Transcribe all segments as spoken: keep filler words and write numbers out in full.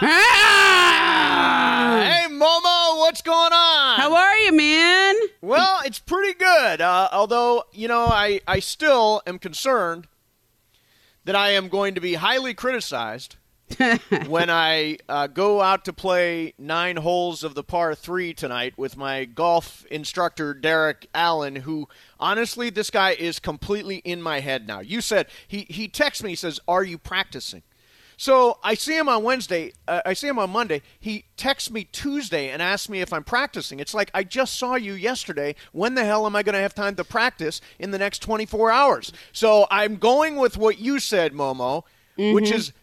Ah! Hey, Momo, what's going on? How are you, man? Well, it's pretty good. Uh, although, you know, I, I still am concerned that I am going to be highly criticized when I uh, go out to play nine holes of the par three tonight with my golf instructor, Derek Allen, who, honestly, this guy is completely in my head now. You said, he, he texts me, he says, are you practicing? So I see him on Wednesday. Uh, I see him on Monday. He texts me Tuesday and asks me if I'm practicing. It's like, I just saw you yesterday. When the hell am I going to have time to practice in the next twenty-four hours? So I'm going with what you said, Momo, mm-hmm. which is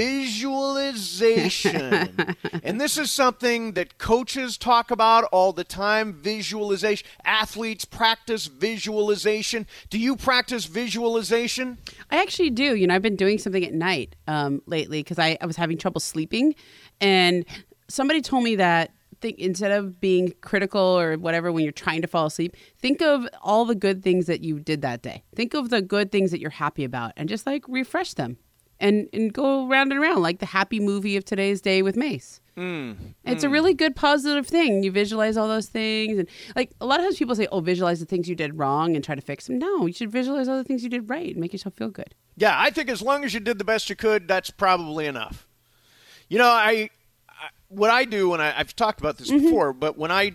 visualization. And this is something that coaches talk about all the time, visualization. Athletes practice visualization. Do you practice visualization? I actually do. You know, I've been doing something at night um, lately because I, I was having trouble sleeping. And somebody told me that think, instead of being critical or whatever when you're trying to fall asleep, think of all the good things that you did that day. Think of the good things that you're happy about and just like refresh them. And, and go round and around like the happy movie of today's day with Mace. Mm, it's mm. a really good positive thing. You visualize all those things. And like a lot of times people say, oh, visualize the things you did wrong and try to fix them. No, you should visualize all the things you did right and make yourself feel good. Yeah, I think as long as you did the best you could, that's probably enough. You know, I, I what I do when I, I've talked about this mm-hmm. before, but when I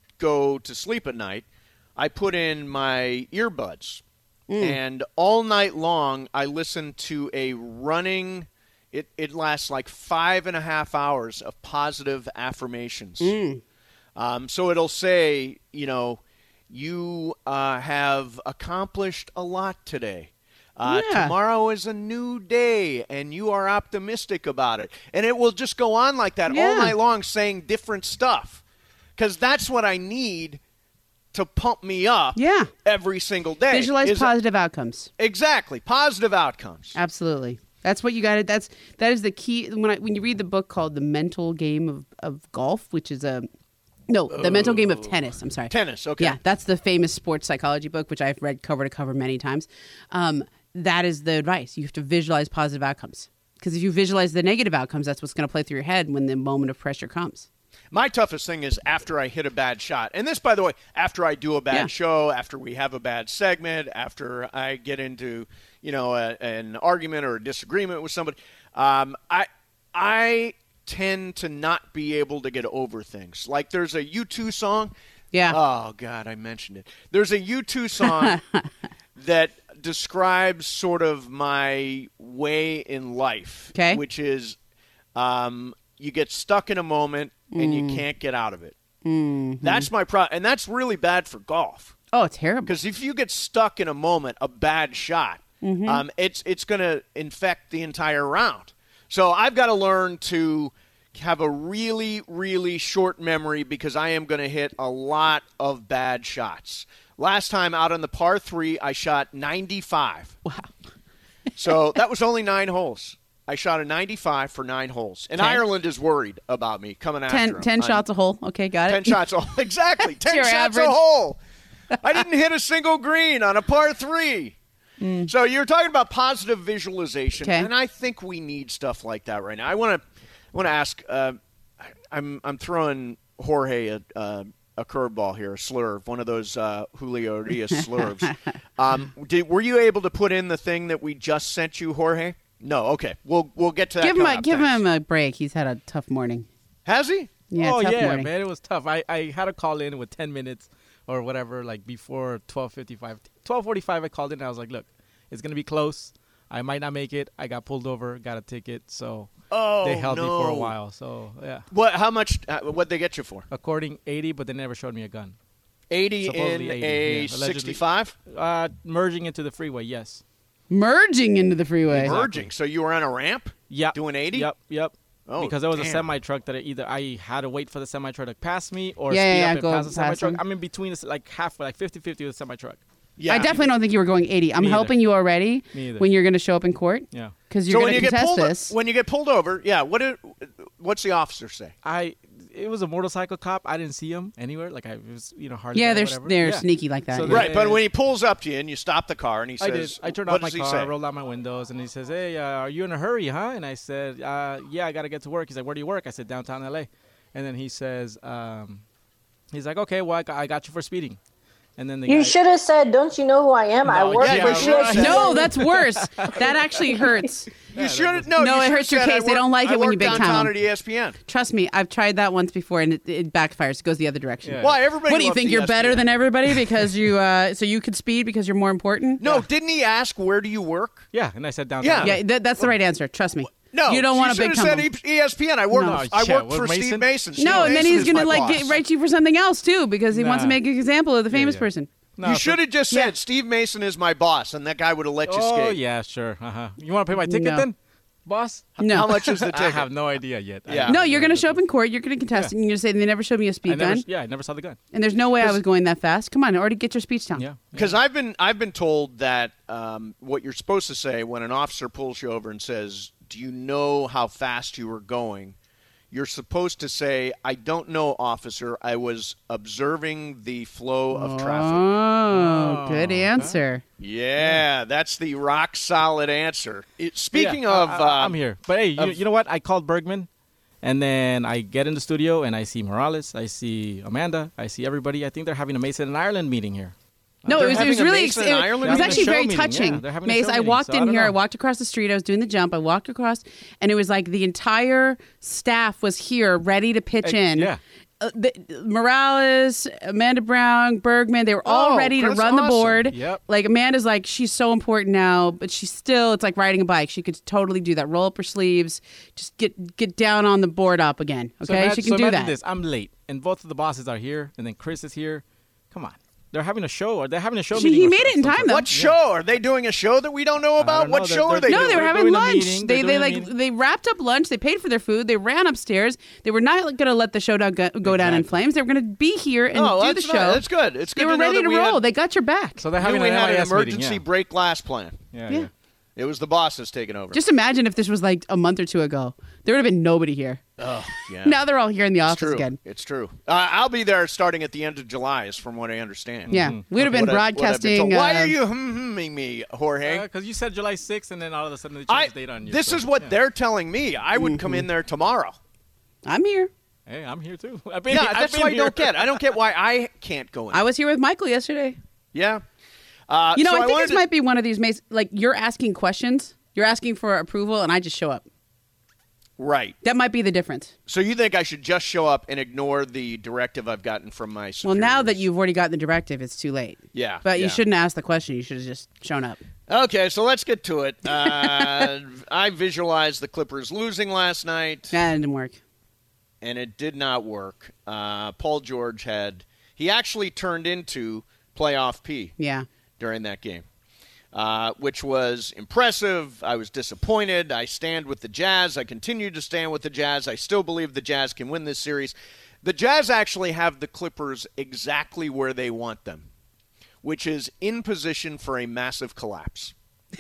go to sleep at night, I put in my earbuds. Mm. And all night long, I listen to a running, it, it lasts like five and a half hours of positive affirmations. Mm. Um, so it'll say, you know, you uh, have accomplished a lot today. Uh, yeah. Tomorrow is a new day, and you are optimistic about it. And it will just go on like that yeah. all night long saying different stuff. Because that's what I need to pump me up yeah. every single day. Visualize is positive a, outcomes. Exactly. Positive outcomes. Absolutely. That's what you got to, that's, that is the key. When I, when you read the book called The Mental Game of, of Golf, which is a, no, The oh. Mental Game of Tennis. I'm sorry. Tennis. Okay. Yeah. That's the famous sports psychology book, which I've read cover to cover many times. Um, that is the advice. You have to visualize positive outcomes. Because if you visualize the negative outcomes, that's what's going to play through your head when the moment of pressure comes. My toughest thing is after I hit a bad shot. And this, by the way, after I do a bad yeah. show, after we have a bad segment, after I get into, you know, a, an argument or a disagreement with somebody, um, I I tend to not be able to get over things. Like there's a U two song. Yeah. Oh, God, I mentioned it. There's a U two song that describes sort of my way in life, okay. which is um, you get stuck in a moment, and you can't get out of it. Mm-hmm. That's my problem. And that's really bad for golf. Oh, it's terrible. Because if you get stuck in a moment, a bad shot, mm-hmm. um, it's it's going to infect the entire round. So I've got to learn to have a really, really short memory because I am going to hit a lot of bad shots. Last time out on the par three, I shot ninety-five. Wow. So that was only nine holes. I shot a ninety-five for nine holes. And okay. Ireland is worried about me coming after ten, him. ten shots a hole. Okay, got it. Ten shots a hole. Exactly. ten shots average. a hole. I didn't hit a single green on a par three. Mm. So you're talking about positive visualization, okay. and I think we need stuff like that right now. I want to want to ask, uh, I'm I'm throwing Jorge a, uh, a curveball here, a slurve, one of those uh, Julio Urias slurves. um, did, were you able to put in the thing that we just sent you, Jorge? No, okay. We'll we'll get to that. Give him a, up. give Thanks. him a break. He's had a tough morning. Has he? Yeah. Oh tough yeah, morning. man. It was tough. I, I had to call in with ten minutes or whatever, like before twelve fifty-five, twelve forty-five. I called in. And I was like, look, it's gonna be close. I might not make it. I got pulled over, got a ticket, so oh, they held no. me for a while. So yeah. What? How much? Uh, what'd they get you for? According eighty, but they never showed me a gun. eighty Supposedly in eighty, a yeah, sixty-five? Uh, merging into the freeway, yes. Merging into the freeway. Exactly. Merging. So you were on a ramp? Yeah. Doing eighty? Yep, yep. Oh, because there was damn. a semi truck that I either I had to wait for the semi truck to pass me or yeah, speed yeah, up and go pass the semi truck. him. I'm in between, like half, like fifty-fifty with the semi truck. Yeah. I definitely don't think you were going eighty. I'm Me helping either. you already Me either. when you're going to show up in court. Yeah. Because you're so going to contest pulled, this. When you get pulled over, yeah, what do, what's the officer say? I it was a motorcycle cop. I didn't see him anywhere. Like I was, you know, hardly. Yeah, there, they're whatever. they're yeah. sneaky like that. So yeah. Right, but when he pulls up to you and you stop the car and he I did. says, I turned what off my does he car, say? rolled out my windows, and he says, "Hey, uh, are you in a hurry, huh?" And I said, uh, "Yeah, I gotta get to work." He's like, "Where do you work?" I said, "Downtown L A" And then he says, um, "He's like, okay, well, I got, I got you for speeding." And then the You guy, should have said, "Don't you know who I am? I No, work yeah, for right. C S C." No, that's worse. That actually hurts. You should have no. No, you it should've hurts your said, I case. They work- don't like I it when you work big time downtown them. at E S P N. Trust me, I've tried that once before, and it, it backfires. It goes the other direction. Yeah. Why everybody? What do you loves think? E You're S P N. better than everybody because you uh, so you could speed because you're more important? No, didn't he ask where do you work? yeah, and I said downtown. Yeah. Yeah, that, that's the right answer. Trust me. No, you don't want to a big said tumble. E S P N. I work. No. I Yeah, work with for Steve Mason? Mason. Steve No, and then Mason he's is gonna my like boss. get, write you for something else too because he wants to Nah. make an example of the famous yeah. person. No, You so- should have just said Steve Mason is my boss, and that guy would have let you Oh skate. yeah, sure. Uh-huh. You want to pay my ticket No. then, boss? No, How much is the I ticket? have no idea yet. I Yeah. have no, no you're gonna idea. show up in court. You're gonna contest, and you're gonna say they never showed me a I speed never, gun, yeah, I never saw the gun. and there's no way I was going that fast. Come on, already get your speech down. Yeah. Because I've been I've been told that um, what you're supposed to say when an officer pulls you over and says, "Do you know how fast you were going?" You're supposed to say, "I don't know, officer. I was observing the flow of traffic." Oh, Oh, good okay. answer. Yeah, that's the rock solid answer. It, But speaking yeah, of, I, uh, I, I'm here. But hey, you, of- you know what? I called Bergman, and then I get in the studio and I see Morales, I see Amanda, I see everybody. I think they're having a Mason and Ireland meeting here. No, They're it was, it having was a really Mason ex- and it, Ireland it was meeting? actually They're very having a show meeting, touching. yeah. They're having a Mace, show I meeting, walked so I in don't here. I know. walked across the street. I was doing the jump. I walked across, and it was like the entire staff was here, ready to pitch Eh, in. yeah. Uh, the, Morales, Amanda Brown, Bergman, they were all Oh, ready to that's run the awesome. board. Yep. Like Amanda's like, she's so important now, but she's still, it's like riding a bike. She could totally do that. Roll up her sleeves, just get get down on the board up again. So Okay, imagine- she can so do imagine that. This. I'm late, and both of the bosses are here, and then Chris is here. Come on. They're having a show, or they're having a show She- meeting. he or made it in some time, sort. though. what show? Are they doing a show that we don't know about? don't What know. show They're- are they they're- No, doing? they were They're having doing a lunch. meeting. They They're they doing a like meeting. they wrapped up lunch. They paid for their food. They ran upstairs. They were not going to let the show down go, go down in Exactly. flames. They were going to be here and Oh, do the that's show. not- that's good. It's good They were to know ready that to we roll. had- they got your back. So they're Knew having we an had an M I S emergency meeting, yeah. break glass plan. Yeah, Yeah. yeah. It was the bosses taking over. Just imagine if this was like a month or two ago. There would have been nobody here. oh, yeah. Now they're all here in the it's office true. again. It's true. Uh, I'll be there starting at the end of July, is from what I understand. Yeah, Mm-hmm. we'd have been What I- what I've been broadcasting. told. Why uh, are you humming me, Jorge? Because you said July sixth, and then all of a sudden they changed I, the date on you. this so, is what yeah. they're telling me. I would come in there tomorrow. I'm here. Hey, I'm here too. I've been, Yeah, I've that's been why I here. don't get. I don't get why I can't go in. I was here with Michael yesterday. yeah. Uh, You know, so I think wanted this to- might be one of these. Mace, like you're asking questions. You're asking for approval, and I just show up. Right. That might be the difference. So you think I should just show up and ignore the directive I've gotten from my superiors? Well, now that you've already gotten the directive, it's too late. Yeah. But yeah. you shouldn't ask the question. You should have just shown up. Okay, so let's get to it. Uh, I visualized the Clippers losing last night, That didn't work. and it did not work. Uh, Paul George had he actually turned into playoff P Yeah. during that game, uh, which was impressive. I was disappointed. I stand with the Jazz. I continue to stand with the Jazz. I still believe the Jazz can win this series. The Jazz actually have the Clippers exactly where they want them, which is in position for a massive collapse.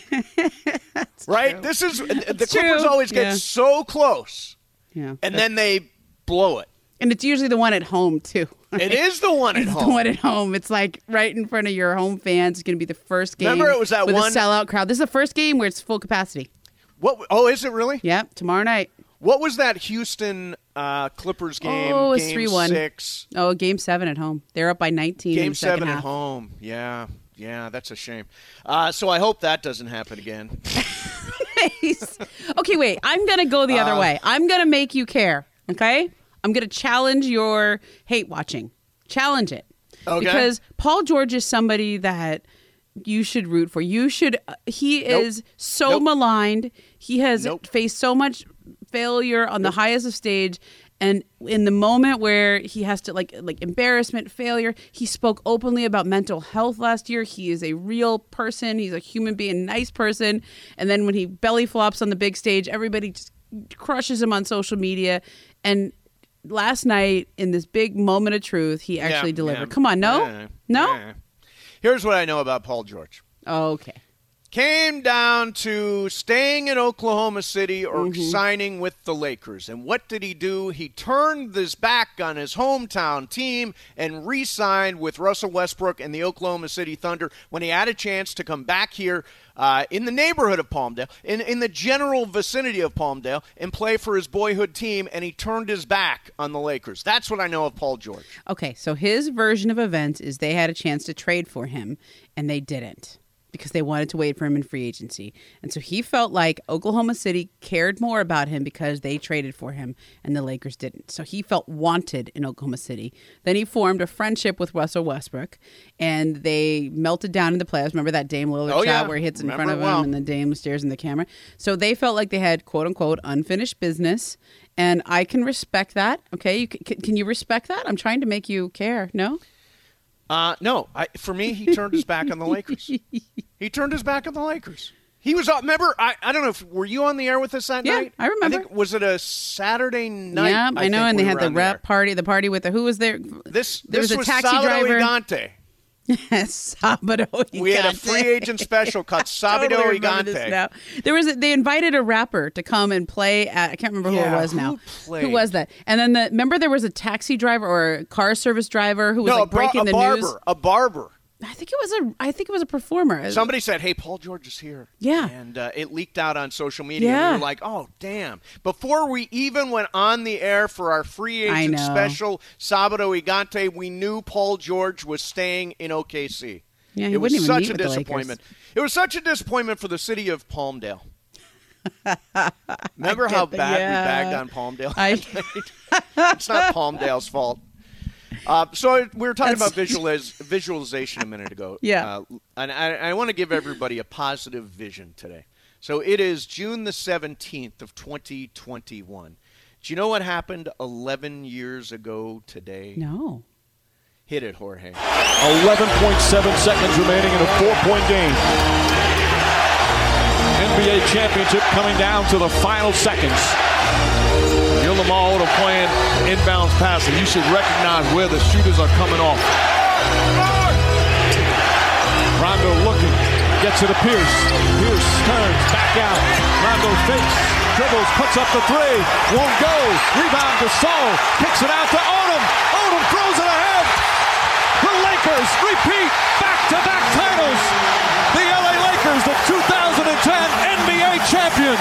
Right? true. This is the That's Clippers true. always get Yeah. so close, Yeah. and then they blow it. And it's usually the one at home, too. It is the one at It's home. the one at home. It's like right in front of your home fans. It's going to be the first game. Remember it was that with one- a sellout crowd. This is the first game where it's full capacity. What? Oh, is it really? Yep, tomorrow night. What was that Houston uh, Clippers game? Oh, it was game three one. Six. Oh, game seven at home. They're up by nineteen in Game the second seven half. at home. Yeah, yeah, that's a shame. Uh, so I hope that doesn't happen again. Okay, wait. I'm going to go the other Uh, way. I'm going to make you care, okay? I'm going to challenge your hate watching. Challenge it. Okay. Because Paul George is somebody that you should root for. You should uh, he Nope. is so Nope. maligned. He has Nope. faced so much failure on the highest of stage, and in the moment where he has to like like embarrassment, failure, he spoke openly about mental health last year. He is a real person. He's a human being, nice person. And then when he belly flops on the big stage, everybody just crushes him on social media. And last night, in this big moment of truth, he actually Yeah, delivered. yeah. Come on, no, Yeah, no. yeah. Here's what I know about Paul George. Okay. came down to staying in Oklahoma City or mm-hmm. signing with the Lakers. And what did he do? He turned his back on his hometown team and re-signed with Russell Westbrook and the Oklahoma City Thunder when he had a chance to come back here uh, in the neighborhood of Palmdale, in, in the general vicinity of Palmdale, and play for his boyhood team, and he turned his back on the Lakers. That's what I know of Paul George. Okay, so his version of events is they had a chance to trade for him, and they didn't, because they wanted to wait for him in free agency. And so he felt like Oklahoma City cared more about him because they traded for him and the Lakers didn't. So he felt wanted in Oklahoma City. Then he formed a friendship with Russell Westbrook, and they melted down in the playoffs. Remember that Dame Lillard oh, shot yeah. where he hits in Remember front of him well. and then Dame stares in the camera? So they felt like they had, quote unquote, unfinished business. And I can respect that. Okay, you, can, can you respect that? I'm trying to make you care. No? Uh, no, I, for me, he turned his back on the Lakers. He turned his back on the Lakers. He was up. Remember, I, I don't know if were you on the air with us that yeah, night? I remember. I think was it a Saturday night? Yeah, I, I know. And we they had the rep there. party. The party with the who was there? This there this was a was taxi Sabado driver. Gigante. Sabado Gigante. We had a free agent special called Sabado totally remember this Gigante. now. There was a, they invited a rapper to come and play at, I can't remember who Yeah, it was who now. played? Who was that? And then the remember there was a taxi driver or a car service driver who was No, like a, bar- breaking a the barber. news. A barber. I think it was a I think it was a performer. Somebody said, "Hey, Paul George is here." Yeah. And uh, it leaked out on social media. Yeah. And we were like, "Oh, damn." Before we even went on the air for our free I agent know. special, Sabado Gigante, we knew Paul George was staying in O K C. Yeah, he it was wouldn't even such meet a with the disappointment. Lakers. It was such a disappointment for the city of Palmdale. Remember how get that, bad yeah. we bagged on Palmdale? I- It's not Palmdale's fault. Uh, so we were talking That's- about visualiz- visualization a minute ago. Yeah. Uh, and I, I want to give everybody a positive vision today. So it is June the seventeenth of twenty twenty-one. Do you know what happened eleven years ago today? No. Hit it, Jorge. eleven point seven seconds remaining in a four-point game. N B A championship coming down to the final seconds. You're Lamar Odom playing inbounds passing. You should recognize where the shooters are coming off. Rondo looking, gets it to Pierce. Pierce turns, back out. Rondo fakes, dribbles, puts up the three. Won't go. Rebound to Gasol. Kicks it out to Odom. Odom throws it ahead. The Lakers repeat back-to-back titles. The L A Lakers, the two thousand ten N B A champions.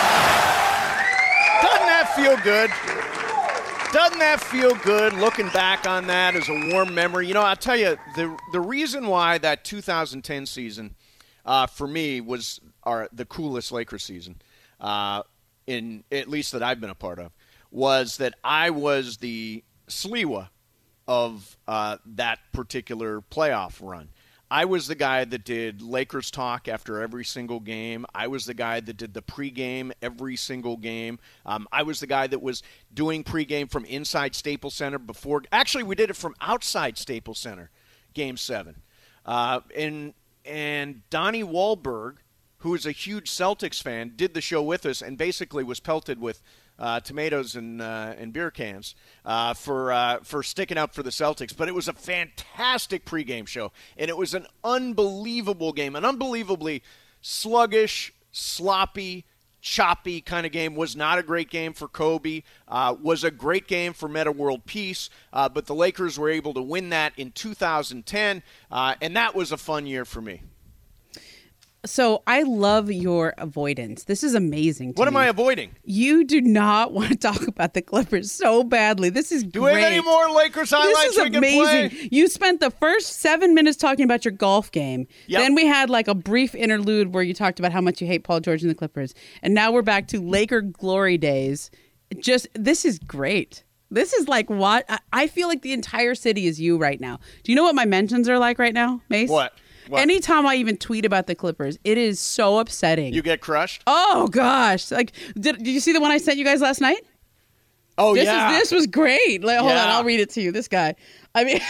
Doesn't that feel good? Doesn't that feel good looking back on that as a warm memory? You know, I'll tell you, the the reason why that two thousand ten season uh, for me was our, the coolest Lakers season, uh, in at least that I've been a part of, was that I was the Sliwa of uh, that particular playoff run. I was the guy that did Lakers talk after every single game. I was the guy that did the pregame every single game. Um, I was the guy that was doing pregame from inside Staples Center before. Actually, we did it from outside Staples Center, Game Seven. Uh, and and Donnie Wahlberg, who is a huge Celtics fan, did the show with us and basically was pelted with Uh, tomatoes and uh, and beer cans uh, for uh, for sticking up for the Celtics. But it was a fantastic pregame show, and it was an unbelievable game, an unbelievably sluggish, sloppy, choppy kind of game. Was not a great game for Kobe. Uh, was a great game for Meta World Peace. Uh, but the Lakers were able to win that in two thousand ten, uh, and that was a fun year for me. So I love your avoidance. This is amazing to What am me. I avoiding? You do not want to talk about the Clippers so badly. This is Do we great. have any more Lakers highlights This is we can amazing. play? You spent the first seven minutes talking about your golf game. Yep. Then we had like a brief interlude where you talked about how much you hate Paul George and the Clippers. And now we're back to Laker glory days. Just, this is great. This is like what? I- I feel like the entire city is you right now. Do you know what my mentions are like right now, Mace? What? What? Anytime I even tweet about the Clippers, it is so upsetting. You get crushed? Oh gosh! Like, did, did you see the one I sent you guys last night? Oh, This yeah. is this was great. Like, hold on, Yeah. I'll read it to you. This guy. I mean,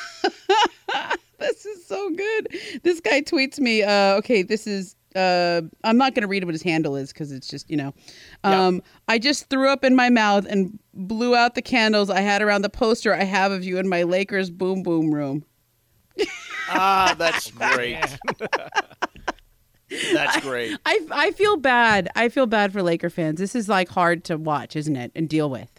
this is so good. This guy tweets me. Uh, okay, this is. Uh, I'm not going to read what his handle is because it's just, you know. Um, Yep. I just threw up in my mouth and blew out the candles I had around the poster I have of you in my Lakers boom boom room. Ah, that's great. That's great. I, I feel bad. I feel bad for Laker fans. This is like hard to watch, isn't it? And deal with.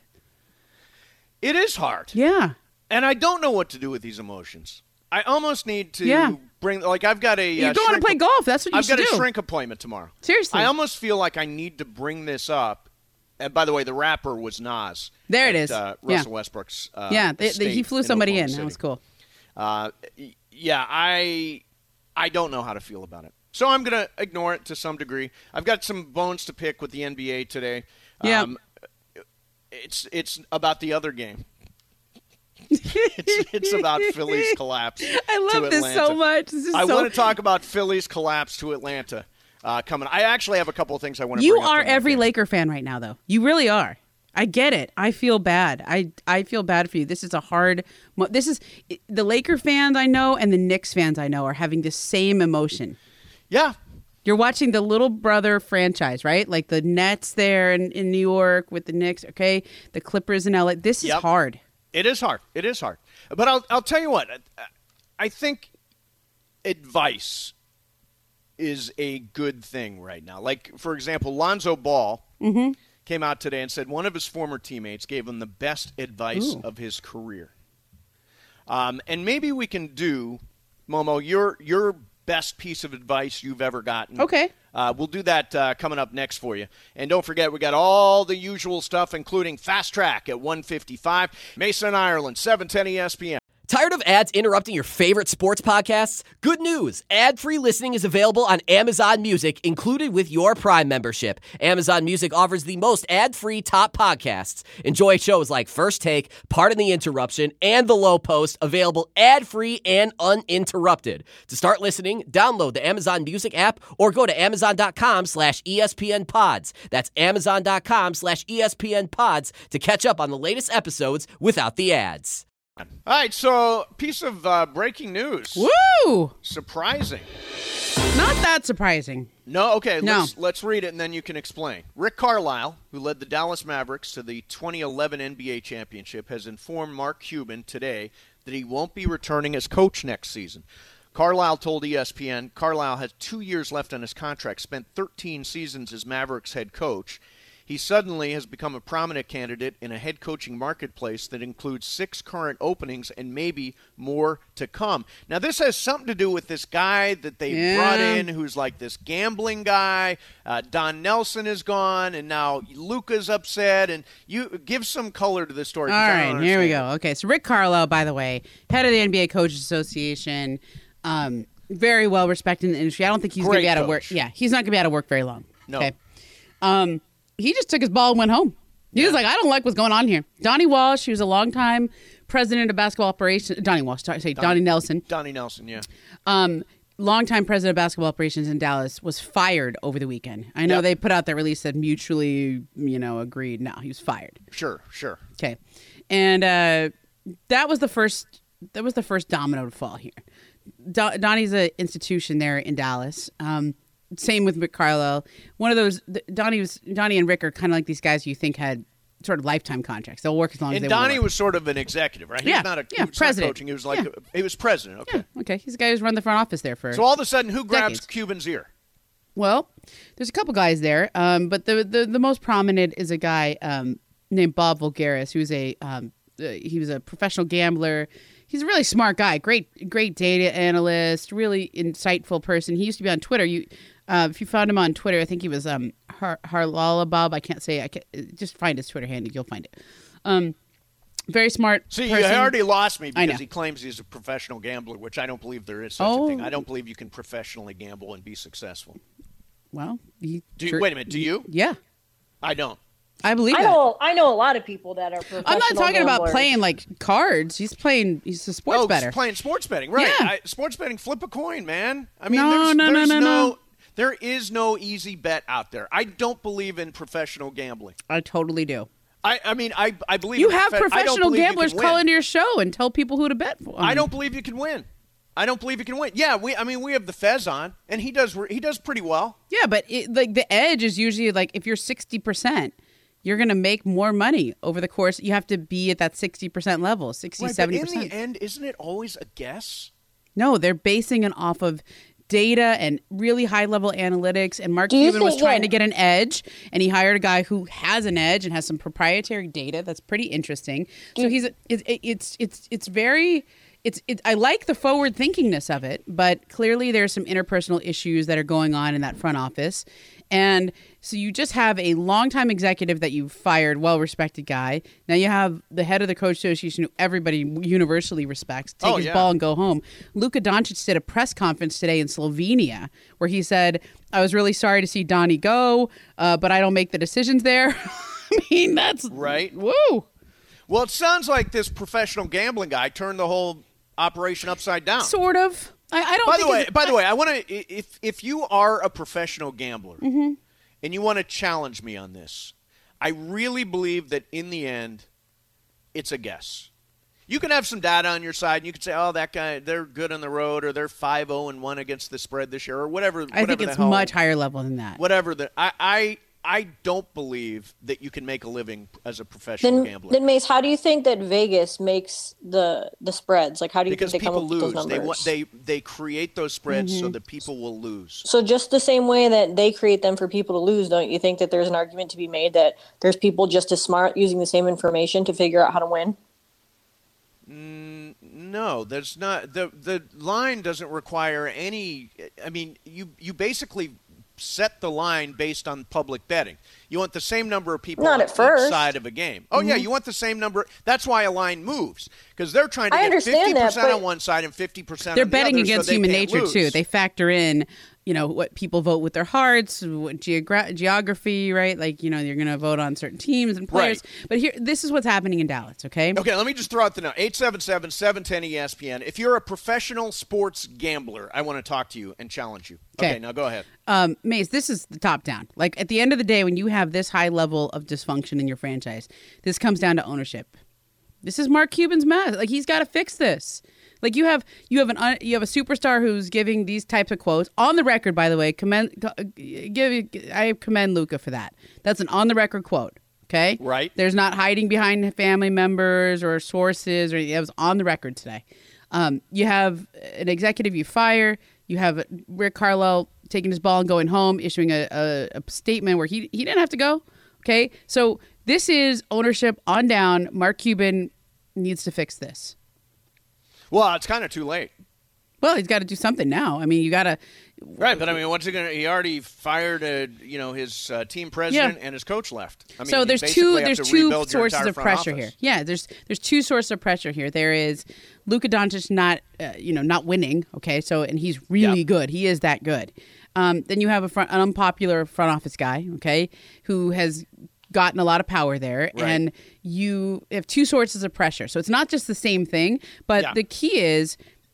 It is hard. Yeah. And I don't know what to do with these emotions. I almost need to Yeah. bring, like, I've got a. You uh, go on and play golf. That's what you I've should got do. a shrink appointment tomorrow. Seriously. I almost feel like I need to bring this up. And by the way, the rapper was Nas. There it at, is. Uh, Yeah. Russell Westbrook's. Uh, yeah, they, they, he estate flew somebody in. Oklahoma That City. was cool. Uh, yeah, I I don't know how to feel about it. So I'm going to ignore it to some degree. I've got some bones to pick with the N B A today. Yeah. Um, it's it's about the other game. it's, it's about Philly's collapse. I love to this Atlanta. so much. This is I so... want to talk about Philly's collapse to Atlanta uh, coming. I actually have a couple of things I want to You bring up are from that every game. Laker fan right now, though. You really are. I get it. I feel bad. I I feel bad for you. This is a hard. mo- This is the Laker fans I know and the Knicks fans I know are having the same emotion. Yeah. You're watching the little brother franchise, right? Like the Nets there in, in New York with the Knicks. Okay, the Clippers in L A. This is Yep. hard. It is hard. It is hard. But I'll I'll tell you what. I think advice is a good thing right now. Like, for example, Lonzo Ball Mm-hmm. came out today and said one of his former teammates gave him the best advice Ooh. of his career. Um, and maybe we can do, Momo, your your best piece of advice you've ever gotten. Okay. Uh, we'll do that uh, coming up next for you. And don't forget, we got all the usual stuff, including Fast Track at one fifty-five. Mason, Ireland, seven ten E S P N. Tired of ads interrupting your favorite sports podcasts? Good news. Ad-free listening is available on Amazon Music, included with your Prime membership. Amazon Music offers the most ad-free top podcasts. Enjoy shows like First Take, Pardon the Interruption, and The Low Post, available ad-free and uninterrupted. To start listening, download the Amazon Music app or go to amazon.com slash ESPN pods. That's amazon.com slash ESPN pods to catch up on the latest episodes without the ads. All right, so piece of uh, breaking news. Woo! Surprising. Not that surprising. No, okay, No. let's let's read it and then you can explain. Rick Carlisle, who led the Dallas Mavericks to the twenty eleven N B A championship, has informed Mark Cuban today that he won't be returning as coach next season. Carlisle told E S P N Carlisle has two years left on his contract, spent thirteen seasons as Mavericks head coach. He suddenly has become a prominent candidate in a head coaching marketplace that includes six current openings and maybe more to come. Now, this has something to do with this guy that they Yeah. brought in who's like this gambling guy. Uh, Don Nelson is gone, and now Luka's upset. And you give some color to this story. All 'cause I don't right, here we understand go. Okay, so Rick Carlisle, by the way, head of the N B A Coaches Association, um, very well respected in the industry. I don't think he's going to Great be out of coach. work. Yeah, he's not going to be out of work very long. No. Okay. Um, he just took his ball and went home. He was like, I don't like what's going on here. Donnie Walsh, he was a longtime president of basketball operations. Donnie Walsh, sorry, say Donnie Nelson. Donnie Nelson, yeah. Um, longtime president of basketball operations in Dallas was fired over the weekend. I know Yep. they put out that release that mutually, you know, agreed. No, he was fired. Sure, sure. Okay, and uh, that was the first. That was the first domino to fall here. Do- Donnie's an institution there in Dallas. Um, same with Rick Carlisle. One of those. th- Donnie was Donnie and Rick are kind of like these guys you think had sort of lifetime contracts. They'll work as long as And they want. Donnie was sort of an executive, right? He Yeah, was not a yeah, he was president. Not coaching. He was like Yeah. he was president. Okay. Yeah, okay. He's the guy who's run the front office there for. So all of a sudden, who grabs Decades. Cuban's ear? Well, there's a couple guys there, um, but the, the the most prominent is a guy um, named Bob Voulgaris, who's a um, uh, he was a professional gambler. He's a really smart guy, great great data analyst, really insightful person. He used to be on Twitter. You, uh, if you found him on Twitter, I think he was um, Har- Harlala Bob. I can't say. I can't, just find his Twitter handle. You'll find it. Um, very smart. See, person. you already lost me I know. because he claims he's a professional gambler, which I don't believe there is such Oh. a thing. I don't believe you can professionally gamble and be successful. Well, he, Do you, sure- wait a minute, do you? Yeah, I don't. I believe I that. know I know a lot of people that are professional I'm not talking about gamblers. playing like cards. He's playing. He's a sports oh, bettor. playing sports betting, right? Yeah. I, sports betting, flip a coin, man. I mean, No, there's, no, no, there's no, no. there is no easy bet out there. I don't believe in professional gambling. I totally do. I, I mean, I, I believe You in have profe- I don't professional believe you gamblers can call win. into your show and tell people who to bet for. I don't believe you can win. I don't believe you can win. Yeah, we. I mean, we have the Fez on, and he does. He does pretty well. Yeah, but it, like the edge is usually like if you're sixty percent, you're going to make more money over the course. You have to be at that sixty percent level, sixty, Right, but seventy in percent. the end, isn't it always a guess? No, they're basing it off of data and really high level analytics. And Mark Do you Cuban was think- trying yeah. to get an edge, and he hired a guy who has an edge and has some proprietary data that's pretty interesting. So he's it's it's it's it's very. It's it, I like the forward thinkingness of it, but clearly there's some interpersonal issues that are going on in that front office. And so you just have a longtime executive that you fired, well-respected guy. Now you have the head of the coach association who everybody universally respects, take Oh, his yeah. ball and go home. Luka Doncic did a press conference today in Slovenia where he said, I was really sorry to see Donnie go, uh, but I don't make the decisions there. I mean, that's... Right. Woo! Well, it sounds like this professional gambling guy turned the whole operation upside down. Sort of. I, I don't By think the way, it's- by the way, I want to if if you are a professional gambler Mm-hmm. and you want to challenge me on this, I really believe that in the end, it's a guess. You can have some data on your side, and you can say, "Oh, that guy, they're good on the road, or they're five zero and one against the spread this year, or whatever." I whatever think the it's hell, much higher level than that. Whatever the I, I I don't believe that you can make a living as a professional Then, gambler. then Mace, how do you think that Vegas makes the the spreads? Like, how do you because think they come people up with those lose. They numbers? want they they create those spreads Mm-hmm. so that people will lose. So just the same way that they create them for people to lose, don't you think that there's an argument to be made that there's people just as smart using the same information to figure out how to win? No, there's not. The the line doesn't require any. I mean, you you basically set the line based on public betting. You want the same number of people Not on at first. each side of a game. Oh yeah, you want the same number. That's why a line moves, because they're trying to I get understand fifty that, percent but- on one side and fifty percent They're on the betting other, against so they human can't nature lose. too. They factor in, you know, what people vote with their hearts, what geogra- geography, right? Like, you know, you're going to vote on certain teams and players. But here, this is what's happening in Dallas. Okay. Okay, let me just throw out the number, eight seven seven, seven one zero, E S P N. If you're a professional sports gambler, I want to talk to you and challenge you. Okay, Okay. now go ahead. Um, Mace, this is the top down. Like at the end of the day, when you have this high level of dysfunction in your franchise, this comes down to ownership. This is Mark Cuban's mess. Like he's got to fix this. Like you have you have an un, you have a superstar who's giving these types of quotes on the record. By the way, commend give I commend Luka for that. That's an on the record quote. Okay, Right. There's not hiding behind family members or sources, or it was on the record today. Um, you have an executive you fire. You have Rick Carlisle taking his ball and going home, issuing a, a, a statement where he he didn't have to go. Okay, so this is ownership on down. Mark Cuban needs to fix this. Well, it's kind of too late. Well, he's got to do something now. I mean, you got to. Right, but I mean, what's he going to? He already fired, a, you know, his uh, team president Yeah. and his coach left. I mean, So you there's basically two have there's to two rebuild your sources entire of front pressure office. here. Yeah, there's there's two sources of pressure here. There is Luka Doncic not uh, you know not winning. Okay, so and he's really Yeah. good. He is that good. Um, then you have a front, an unpopular front office guy. Okay, who has gotten a lot of power there, Right. and you have two sources of pressure. So it's not just the same thing, but Yeah. the key is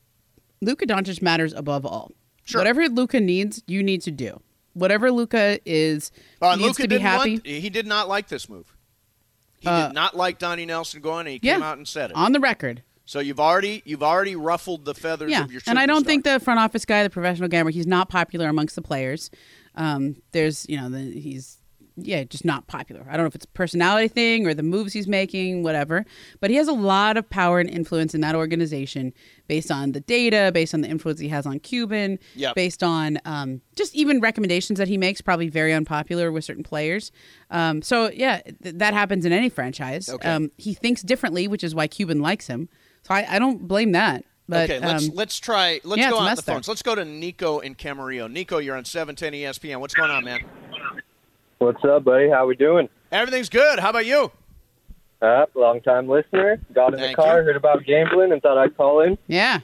Luka Doncic matters above all. Sure. Whatever Luka needs, you need to do. Whatever Luka is Uh, and needs Luka to be didn't happy. want- he did not like this move. He Uh, did not like Donnie Nelson going, and he yeah, came out and said it. on the record. So you've already you've already ruffled the feathers Yeah, of your superstar. and I don't think the front office guy, the professional gambler, he's not popular amongst the players. Um, there's, you know, the, he's yeah, just not popular. I don't know if it's a personality thing or the moves he's making, whatever. But he has a lot of power and influence in that organization based on the data, based on the influence he has on Cuban, Yep. based on um, just even recommendations that he makes, probably very unpopular with certain players. Um, so, yeah, th- that happens in any franchise. Okay. Um, he thinks differently, which is why Cuban likes him. So I, I don't blame that. But, okay, let's um, let's try. Let's yeah, go it's a on mess the there. phones. Let's go to Nico in Camarillo. Nico, you're on seven ten E S P N. What's going on, man? What's up, buddy? How we doing? Everything's good. How about you? Uh, long time listener. Got in Thank the car, you. heard about gambling, and thought I'd call in. yeah.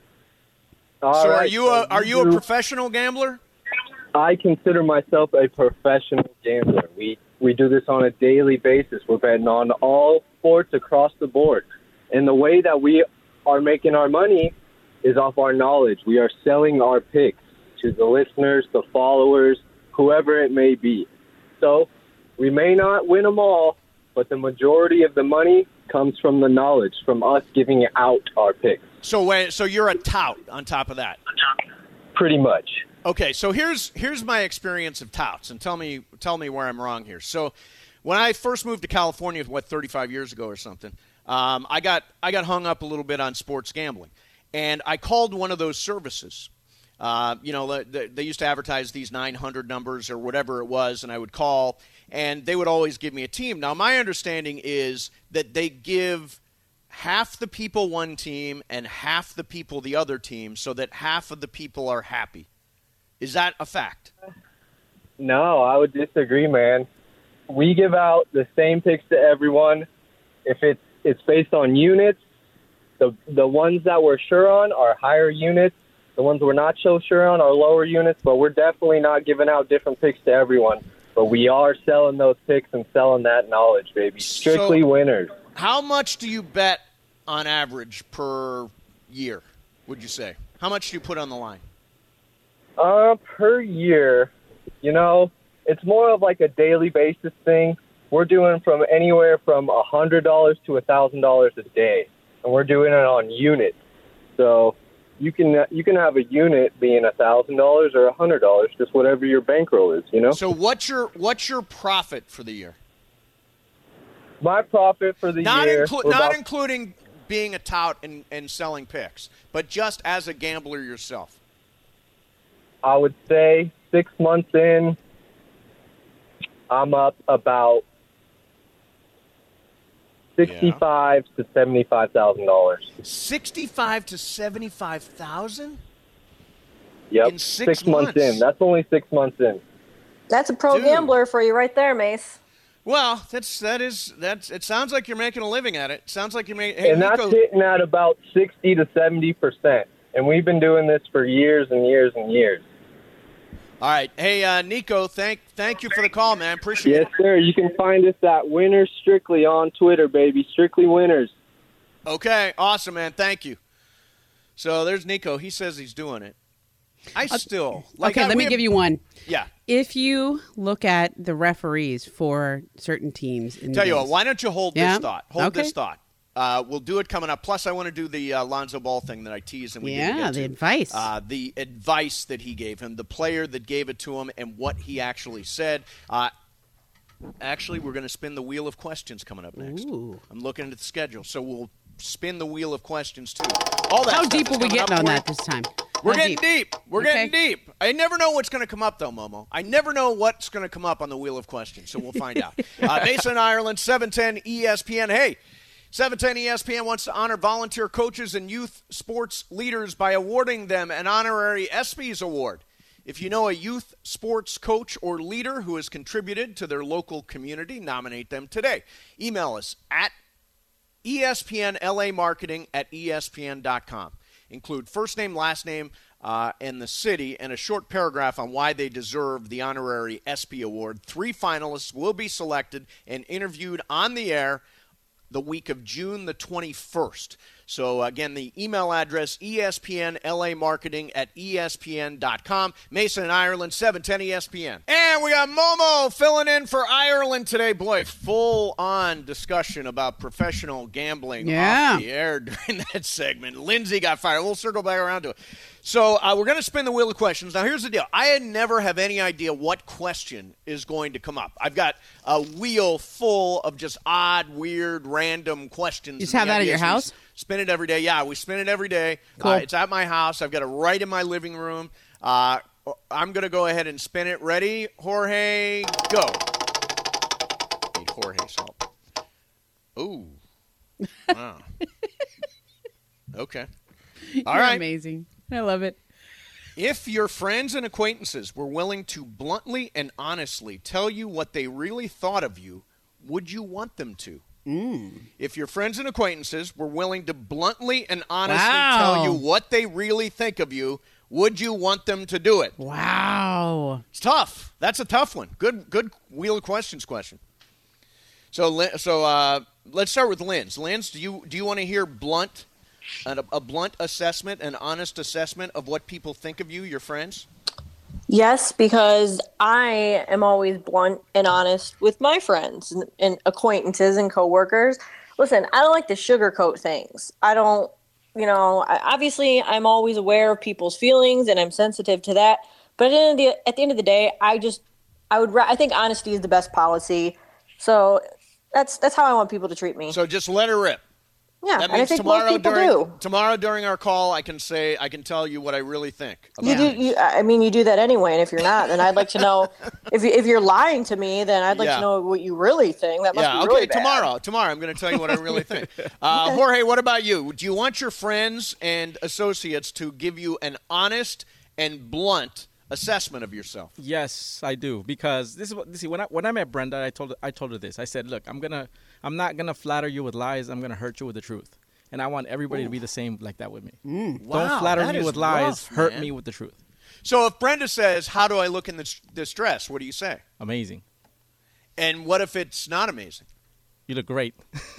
All so, are right, you so a are we you a do- professional gambler? I consider myself a professional gambler. We we do this on a daily basis. We're betting on all sports across the board, and the way that we are making our money is off our knowledge. We are selling our picks to the listeners, the followers, whoever it may be. So we may not win them all, but the majority of the money comes from the knowledge, from us giving out our picks, So, wait, so you're a tout on top of that. pretty much. Okay, so here's here's my experience of touts, and tell me tell me where I'm wrong here. So, when I first moved to California, what thirty-five years ago or something, um, I got I got hung up a little bit on sports gambling, and I called one of those services, Uh, you know, the, they used to advertise these nine hundred numbers or whatever it was, and I would call, and they would always give me a team. Now, my understanding is that they give half the people one team and half the people the other team so that half of the people are happy. Is that a fact? No, I would disagree, man. We give out the same picks to everyone. If it's it's based on units, the the ones that we're sure on are higher units. The ones we're not so sure on are lower units, but we're definitely not giving out different picks to everyone. But we are selling those picks and selling that knowledge, baby. Strictly So, winners. How much do you bet on average per year, would you say? How much do you put on the line? Uh, per year, you know, it's more of like a daily basis thing. We're doing from anywhere from one hundred dollars to one thousand dollars a day, and we're doing it on units. So you can you can have a unit being one thousand dollars or one hundred dollars, just whatever your bankroll is, you know? So what's your what's your profit for the year? My profit for the Not, year... inclu- we're not about- including being a tout and, and selling picks, but just as a gambler yourself. I would say six months in, I'm up about sixty-five yeah. to seventy-five thousand dollars. Sixty-five to seventy-five thousand. Yep, in six, six months. months in. That's only six months in. That's a pro Dude. gambler for you, right there, Mace. Well, that's that is that's. It sounds like you're making a living at it. Sounds like you're making. Hey, and Nico, that's hitting at about sixty to seventy percent. And we've been doing this for years and years and years. All right. Hey, uh, Nico, thank thank you for the call, man. Appreciate yes, it. Yes, sir. You can find us at Winners Strictly on Twitter, baby. Strictly Winners. Okay. Awesome, man. Thank you. So there's Nico. He says he's doing it. I still. Like, okay, I, let me have, give you one. Yeah. If you look at the referees for certain teams. In Tell the you games, what, why don't you hold yeah? this thought? Hold okay. this thought. Uh, we'll do it coming up. Plus, I want to do the uh, Lonzo Ball thing that I teased and we yeah, didn't get the to. advice. Uh, the advice that he gave him, the player that gave it to him, and what he actually said. Uh, actually, we're going to spin the wheel of questions coming up next. Ooh. I'm looking at the schedule, so we'll spin the wheel of questions too. All that. How stuff deep is are we coming getting up. on We're- that this time? We're How getting deep. deep. We're okay. getting deep. I never know what's going to come up, though, Momo. I never know what's going to come up on the wheel of questions, so we'll find out. Uh, Mason, Ireland, seven ten E S P N. Hey, seven ten E S P N wants to honor volunteer coaches and youth sports leaders by awarding them an honorary ESPYs award. If you know a youth sports coach or leader who has contributed to their local community, nominate them today. Email us at E S P N L A marketing at E S P N dot com. Include first name, last name, uh, and the city, and a short paragraph on why they deserve the honorary ESPY award. Three finalists will be selected and interviewed on the air the week of June the twenty-first. So, again, the email address, E S P N L A marketing at E S P N dot com. Mason in Ireland, seven ten E S P N. And we got Momo filling in for Ireland today. Boy, full-on discussion about professional gambling yeah. off the air during that segment. Lindsay got fired. We'll circle back around to it. So uh, we're going to spin the wheel of questions. Now, here's the deal. I had never have any idea what question is going to come up. I've got a wheel full of just odd, weird, random questions. You just have that at your house? Spin it every day. Yeah, we spin it every day. Cool. Uh, it's at my house. I've got it right in my living room. Uh, I'm going to go ahead and spin it. Ready? Jorge, go. Need Jorge's help. Ooh. Wow. Okay. All You're right. amazing. I love it. If your friends and acquaintances were willing to bluntly and honestly tell you what they really thought of you, would you want them to? Mm. If your friends and acquaintances were willing to bluntly and honestly Wow. tell you what they really think of you, would you want them to do it? Wow. It's tough. That's a tough one. Good good wheel of questions question. So so uh, let's start with Linz. Linz, do you do you want to hear blunt a, a blunt assessment, an honest assessment of what people think of you, your friends? Yes, because I am always blunt and honest with my friends and, and acquaintances and coworkers. Listen, I don't like to sugarcoat things. I don't, you know, I, obviously I'm always aware of people's feelings and I'm sensitive to that. But at the end of the, at the, end of the day, I just, I would, I think honesty is the best policy. So that's that's how I want people to treat me. So just let her rip. Yeah, That and I means think most tomorrow people during do. tomorrow during our call, I can say I can tell you what I really think. About You do. things. You, I mean, you do that anyway. And if you're not, then I'd like to know. If you, if you're lying to me, then I'd like Yeah. to know what you really think. That must Yeah, be okay, really bad. tomorrow. Tomorrow, I'm going to tell you what I really think. Uh, Jorge, what about you? Do you want your friends and associates to give you an honest and blunt assessment of yourself? Yes, I do, because this is what see when I when I met Brenda, I told I told her this. I said, "Look, I'm gonna I'm not gonna flatter you with lies. I'm gonna hurt you with the truth, and I want everybody Ooh. to be the same like that with me. Wow, Don't flatter that me is with lies. rough, hurt man. me with the truth. So if Brenda says, "How do I look in this, this dress?" What do you say? Amazing. And what if it's not amazing? You look great.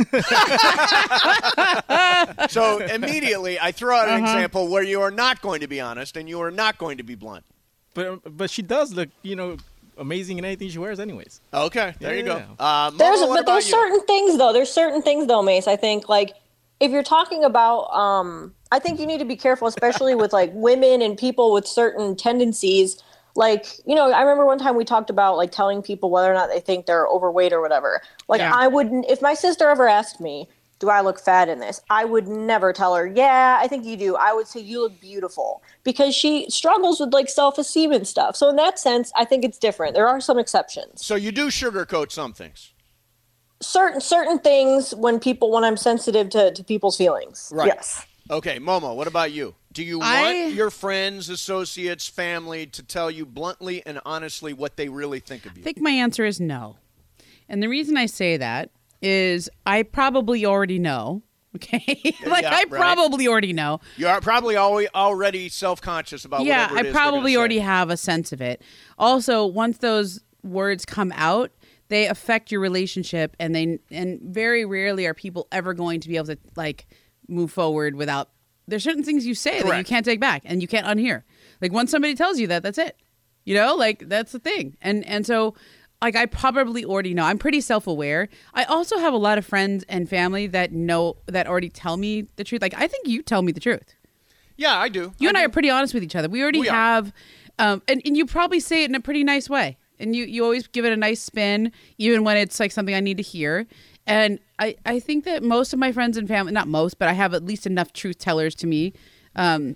So immediately, I throw out an example where you are not going to be honest and you are not going to be blunt. But but she does look, you know, amazing in anything she wears, anyways. Okay, there you Yeah. go. Uh, Momo, There's, what but about there's you? certain things though. There's certain things though, Mace. I think like if you're talking about, um, I think you need to be careful, especially with like women and people with certain tendencies. Like, you know, I remember one time we talked about like telling people whether or not they think they're overweight or whatever. Like, Yeah. I wouldn't, if my sister ever asked me, do I look fat in this? I would never tell her, yeah, I think you do. I would say you look beautiful, because she struggles with like self-esteem and stuff. So in that sense, I think it's different. There are some exceptions. So you do sugarcoat some things. Certain certain things when people when I'm sensitive to, to people's feelings. Right. Yes. Okay, Momo, what about you? Do you I- want your friends, associates, family to tell you bluntly and honestly what they really think of you? I think my answer is no. And the reason I say that is I probably already know. Okay. like Yeah, I right. probably already know. You are probably always already self-conscious about Yeah, whatever it I is they're probably gonna say. already have a sense of it. Also, once those words come out, they affect your relationship, and they and very rarely are people ever going to be able to like move forward without. There's certain things you say that you Correct. can't take back and you can't unhear. Like once somebody tells you that, that's it. You know, like that's the thing. And and so like I probably already know. I'm pretty self-aware. I also have a lot of friends and family that know that already tell me the truth. Like I think you tell me the truth. Yeah, I do. You and I do. are pretty honest with each other. We already We are. have, um, and, and you probably say it in a pretty nice way. And you, you always give it a nice spin, even when it's like something I need to hear. And I, I think that most of my friends and family, not most, but I have at least enough truth tellers to me um,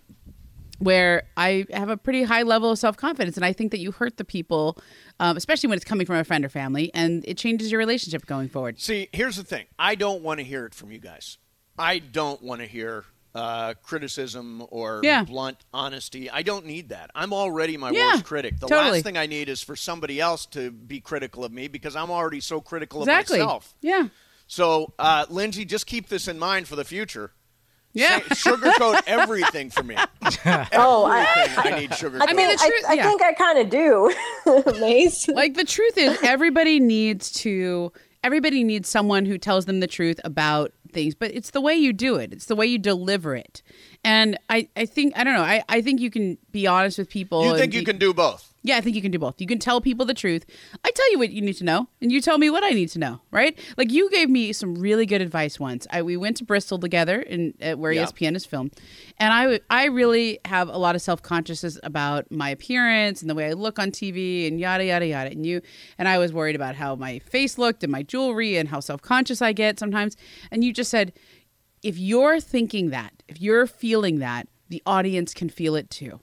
where I have a pretty high level of self-confidence. And I think that you hurt the people, um, especially when it's coming from a friend or family, and it changes your relationship going forward. See, here's the thing. I don't want to hear it from you guys. I don't want to hear uh, criticism or Yeah. blunt honesty. I don't need that. I'm already my Yeah, worst critic. The totally. last thing I need is for somebody else to be critical of me, because I'm already so critical Exactly. of myself. Yeah. So, uh, Lindsay, just keep this in mind for the future. Yeah. Say, sugarcoat everything for me. Oh, I, Everything I need sugarcoat. I, mean, think, the truth- I, I yeah. think I kind of do, Mace. Like the truth is everybody needs to everybody needs someone who tells them the truth about things, but it's the way you do it. It's the way you deliver it. And I, I think I don't know, I, I think you can be honest with people. You and think you be- can do both? Yeah, I think you can do both. You can tell people the truth. I tell you what you need to know, and you tell me what I need to know, right? Like you gave me some really good advice once. I we went to Bristol together, in uh, where Yeah. E S P N is filmed, and I w- I really have a lot of self consciousness about my appearance and the way I look on T V and yada yada yada. And you and I was worried about how my face looked and my jewelry and how self conscious I get sometimes. And you just said, if you're thinking that, if you're feeling that, the audience can feel it too.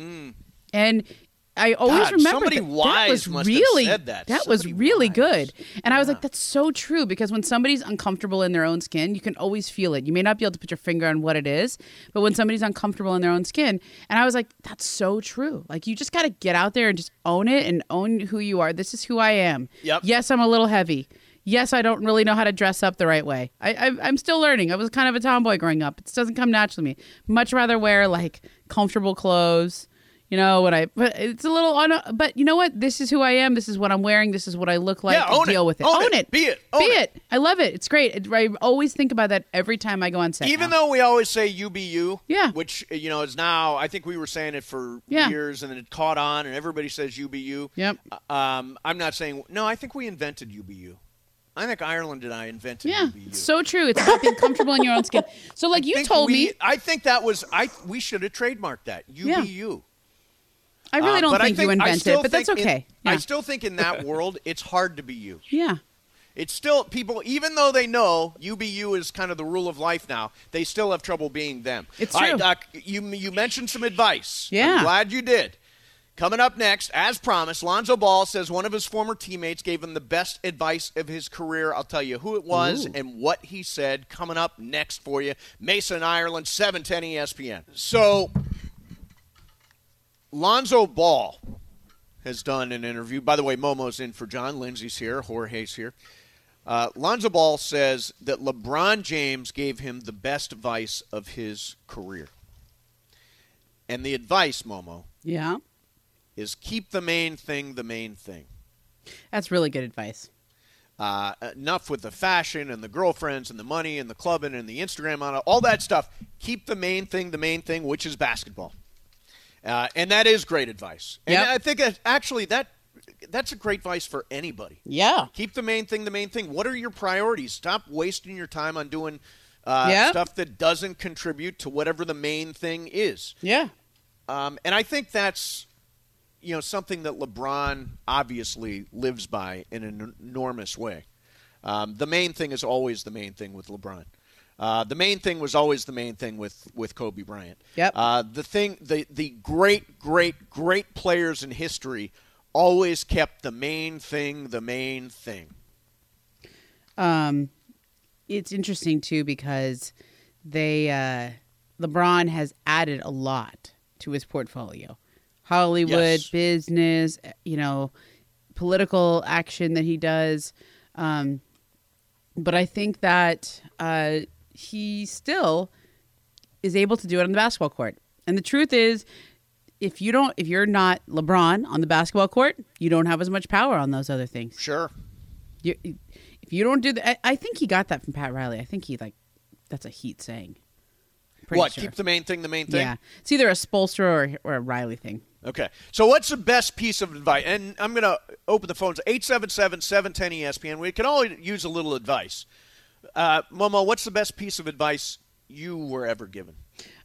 And I always God, remember somebody that, wise that was must have really said that. was Somebody really wise. good. And I was like, that's so true, because when somebody's uncomfortable in their own skin, you can always feel it. You may not be able to put your finger on what it is, but when somebody's uncomfortable in their own skin, and I was like, that's so true. Like you just got to get out there and just own it and own who you are. This is who I am. Yep. Yes, I'm a little heavy. Yes, I don't really know how to dress up the right way. I, I, I'm still learning. I was kind of a tomboy growing up. It doesn't come naturally to me. Much rather wear like comfortable clothes. You know what I? But it's a little on. But you know what? This is who I am. This is what I'm wearing. This is what I look like. Yeah, own Deal it. with it. Own it. Be it. Own Be it. it. I love it. It's great. It, I always think about that every time I go on set. Even now. though we always say you be you, Yeah. which, you know, is now, I think we were saying it for Yeah. years, and then it caught on, and everybody says you be you. Yep. Um, I'm not saying, no, I think we invented you be you. I think Ireland and I invented Yeah, you be you. it's so true. It's about being comfortable in your own skin. So, like I you think told we- me, I think that was, I. we should have trademarked that. You Yeah. be you. I really Uh, don't but think, I you I invented still it, but that's think in- okay. I Yeah. still think in that world, it's hard to be you. yeah. It's still people, even though they know U B U is kind of the rule of life now, they still have trouble being them. It's All true. right, Doc, you, you mentioned some advice. Yeah. I'm glad you did. Coming up next, as promised, Lonzo Ball says one of his former teammates gave him the best advice of his career. I'll tell you who it was Ooh. and what he said. Coming up next for you, Mason, Ireland, seven ten E S P N. So, Lonzo Ball has done an interview. By the way, Momo's in for John. Lindsay's here. Jorge's here. Uh, Lonzo Ball says that LeBron James gave him the best advice of his career. And the advice, Momo, Yeah. is keep the main thing the main thing. That's really good advice. Uh, enough with the fashion and the girlfriends and the money and the clubbing and the Instagram on it, all that stuff. Keep the main thing the main thing, which is basketball. Uh, and that is great advice. And Yep. I think that actually that that's a great advice for anybody. Yeah. Keep the main thing the main thing. What are your priorities? Stop wasting your time on doing uh, Yep. stuff that doesn't contribute to whatever the main thing is. Yeah. Um, and I think that's, you know, something that LeBron obviously lives by in an enormous way. Um, the main thing is always the main thing with LeBron. Uh, the main thing was always the main thing with, with Kobe Bryant. Yep. Uh, the thing, the the great, great, great players in history always kept the main thing the main thing. Um, it's interesting too because they uh, LeBron has added a lot to his portfolio. Hollywood, Yes. business, you know, political action that he does. Um, but I think that uh, he still is able to do it on the basketball court. And the truth is, if you don't, if you're not LeBron on the basketball court, you don't have as much power on those other things. Sure. You, if you don't do that, I, I think he got that from Pat Riley. I think he like, that's a Heat saying. Pretty What? sure. Keep the main thing the main thing? Yeah, it's either a Spoelstra or, or a Riley thing. Okay. So what's the best piece of advice? And I'm going to open the phones, eight seven seven, seven one zero, E S P N. We can all use a little advice. Uh, Momo, what's the best piece of advice you were ever given?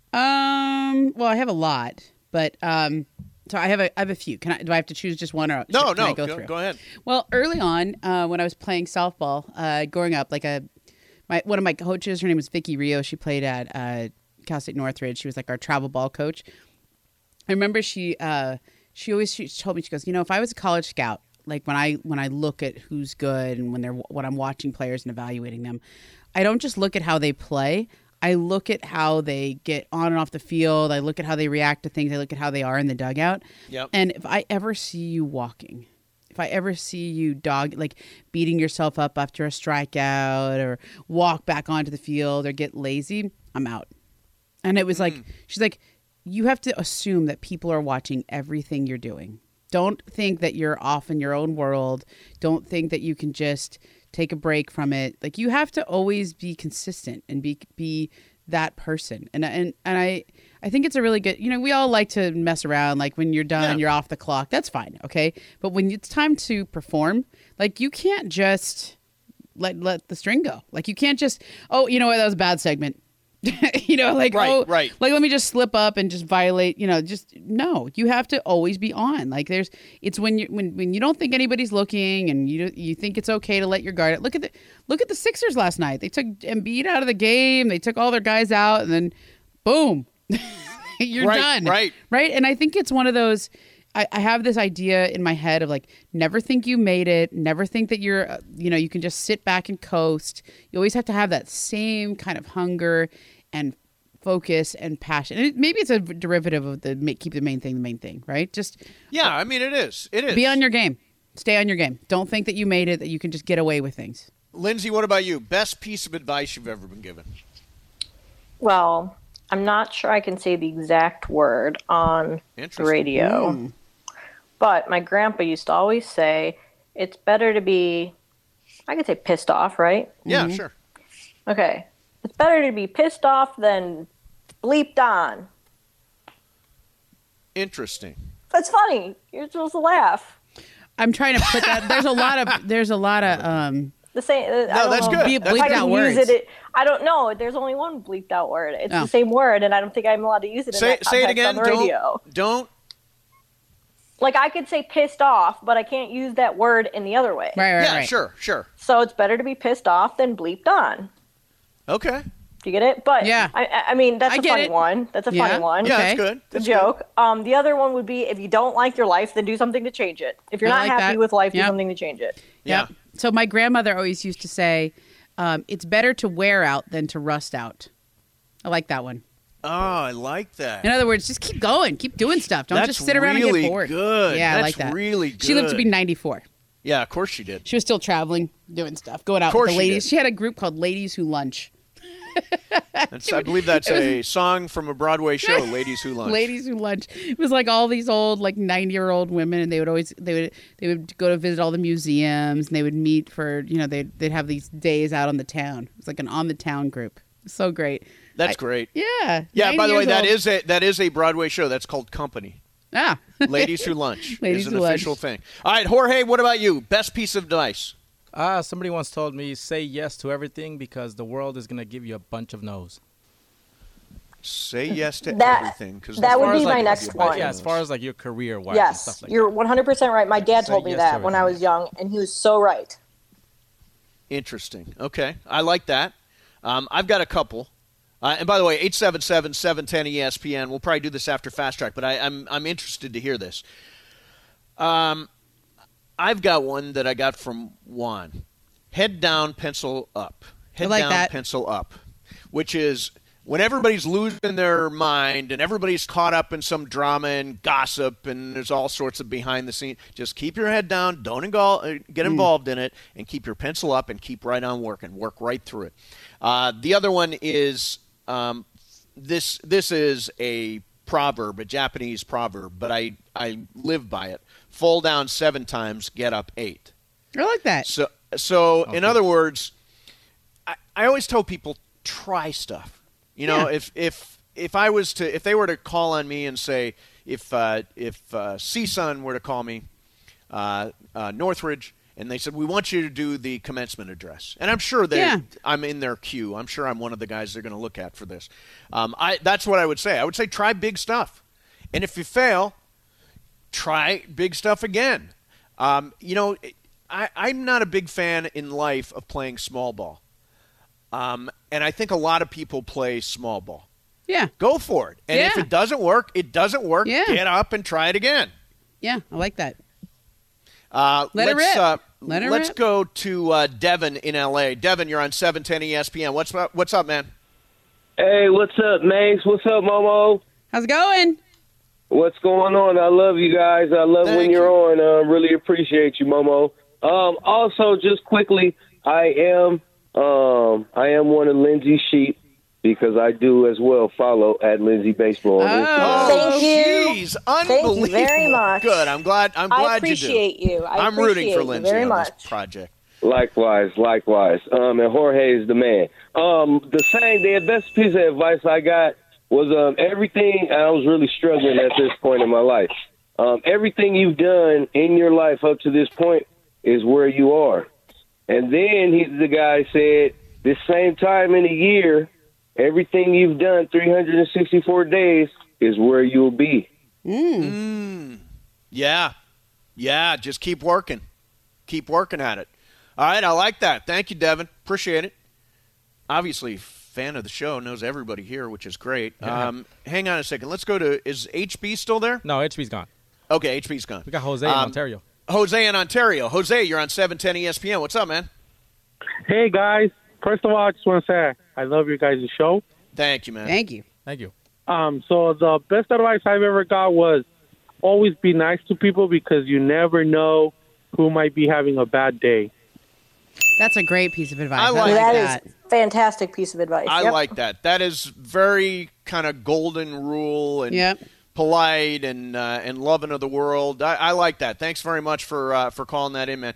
Um. Well, I have a lot, but um. So I have a I have a few. Can I? Do I have to choose just one or No, can no. I go, Go, through? go ahead. Well, early on, uh, when I was playing softball, uh, growing up, like a my one of my coaches, her name was Vicky Rio. She played at uh, Cal State Northridge. She was like our travel ball coach. I remember she uh, she always she told me, she goes, you know, if I was a college scout, like when I when I look at who's good and when they're when I'm watching players and evaluating them, I don't just look at how they play. I look at how they get on and off the field. I look at how they react to things. I look at how they are in the dugout. Yep. And if I ever see you walking, if I ever see you dog like beating yourself up after a strikeout or walk back onto the field or get lazy, I'm out. And it was like, she's like, you have to assume that people are watching everything you're doing. Don't think that you're off in your own world. Don't think that you can just take a break from it. Like, you have to always be consistent and be be that person. And and and I I think it's a really good, you know, we all like to mess around. Like when you're done, Yeah. you're off the clock. That's fine, okay? But when it's time to perform, like you can't just let let the string go. Like you can't just, oh, you know what, that was a bad segment. you know, like, Right, oh, right. like, let me just slip up and just violate, you know, just, no, you have to always be on. Like there's, it's when you, when, when you don't think anybody's looking and you, you think it's okay to let your guard out. Look at the, look at the Sixers last night. They took Embiid out of the game. They took all their guys out and then boom, you're Right, done. right. Right. And I think it's one of those, I, I have this idea in my head of like, never think you made it. Never think that you're, uh, you know, you can just sit back and coast. You always have to have that same kind of hunger and focus and passion. And it, maybe it's a derivative of the make, keep the main thing the main thing, right? Just Yeah, I mean, it is. It is. be on your game. Stay on your game. Don't think that you made it, that you can just get away with things. Lindsay, what about you? Best piece of advice you've ever been given? Well, I'm not sure I can say the exact word on the Interesting. radio. But my grandpa used to always say, it's better to be, I could say pissed off, right? Yeah, sure. Okay. It's better to be pissed off than bleeped on. Interesting. That's funny. You're supposed to laugh. I'm trying to put that. There's a lot of. There's a lot of. Um, The same. uh, I No, don't that's know good. Be- That's bleeped if I good. out can words. use it, it. I don't know. There's only one bleeped out word. It's Oh. the same word, and I don't think I'm allowed to use it in Say that say it context again. on the radio. Don't don't Like I could say pissed off, but I can't use that word in the other way. Right, right, yeah, right. sure, sure. So it's better to be pissed off than bleeped on. Okay. Do you get it? But Yeah. I, I mean, that's I a get funny it. one. That's a Yeah. funny one. Yeah, Okay. that's good. It's a That's joke. Um, the other one would be if you don't like your life, then do something to change it. If you're I not like happy that. with life, Yep. do something to change it. Yeah. Yep. So my grandmother always used to say, um, it's better to wear out than to rust out. I like that one. Oh, I like that. In other words, just keep going. Keep doing stuff. Don't That's just sit around and really get bored. good. Yeah, I That's like that. really She lived to be good. ninety-four. Yeah, of course she did. She was still traveling, doing stuff, going out Of course with the she ladies. did. She had a group called Ladies Who Lunch. That's, I believe that's a song from a Broadway show, Ladies Who Lunch. Ladies Who Lunch. It was like all these old, like ninety-year-old women, and they would always they would they would go to visit all the museums, and they would meet for you know they they'd have these days out on the town. It's like an on the town group. So great. That's I- great. Yeah. Yeah, ninety by the way, years that old. is a that is a Broadway show. That's called Company. ah. Ladies Who Lunch Ladies is an Who Lunch. official thing. All right, Jorge, what about you? Best piece of advice? Ah, somebody once told me, say yes to everything because the world is going to give you a bunch of no's. Say yes to That- everything. Cause that the would world be is my like- next one. Yeah, as far as like your career-wise and Yes, stuff like you're that. one hundred percent right. My dad Say told me yes to that when I everything. was young, and he was so right. Interesting. Okay, I like that. Um, I've got a couple. Uh, and by the way, eight seven seven, seven one zero, E S P N. We'll probably do this after Fast Track, but I, I'm I'm interested to hear this. Um, I've got one that I got from Juan. Head down, pencil up. Head like down, that. pencil up. Which is when everybody's losing their mind and everybody's caught up in some drama and gossip and there's all sorts of behind the scenes, just keep your head down, don't ingol- uh, get involved in it, and keep your pencil up and keep right on working. Work right through it. Uh, the other one is um, this. This is a proverb, a Japanese proverb, but I, I live by it. Fall down seven times, get up eight. I like that. So, so in other words, I, I always tell people try stuff. You know, Yeah. if if if I was to, if they were to call on me and say, if uh, if uh, C-Sun were to call me, uh, uh, Northridge, and they said we want you to do the commencement address, and I'm sure they, Yeah. I'm in their queue. I'm sure I'm one of the guys they're going to look at for this. Um, I that's what I would say. I would say try big stuff, and if you fail, try big stuff again. Um, you know, I, I'm not a big fan in life of playing small ball. Um, and I think a lot of people play small ball. Yeah. Go for it. And if Yeah. it doesn't work, it doesn't work. Yeah. Get up and try it again. Yeah. I like that. Uh, Let it let's, rip. Uh, Let it let's rip. go to uh, Devin in L A. Devin, you're on seven ten E S P N. What's up, what's up, man? Hey, what's up, Mace? What's up, Momo? How's it going? What's going on? I love you guys. I love Thank when you're you. on. Uh, really appreciate you, Momo. Um, also, just quickly, I am um, I am one of Lindsay's sheep because I do as well follow at Lindsay Baseball on Oh. Instagram. Thank you. Jeez, Thank you unbelievable. very much. Good. I'm glad. I'm glad I appreciate you do. you. I I'm rooting appreciate for you Lindsay very on much. this project. Likewise, likewise. Um, and Jorge is the man. Um, the same, the best piece of advice I got was um, everything. I was really struggling at this point in my life. Um, everything you've done in your life up to this point is where you are. And then he, the guy said, this same time in a year, everything you've done three hundred sixty-four days is where you'll be. Mm. Yeah. Yeah, just keep working. Keep working at it. All right, I like that. Thank you, Devin. Appreciate it. Obviously, fan of the show, knows everybody here, which is great. Yeah. Um, hang on a second. Let's go to, is H B still there? No, H P's gone. Okay, H B's gone. We got Jose in Um, Ontario. Jose in Ontario. Jose, you're on seven ten E S P N. What's up, man? Hey, guys. First of all, I just want to say I love your guys' show. Thank you, man. Thank you. Thank you. Um, so the best advice I've ever got was always be nice to people because you never know who might be having a bad day. That's a great piece of advice. I I like like That that. is fantastic piece of advice. I Yep. like that. That is very kind of golden rule and Yep. polite and uh, and loving of the world. I, I like that. Thanks very much for uh, for calling that in, man.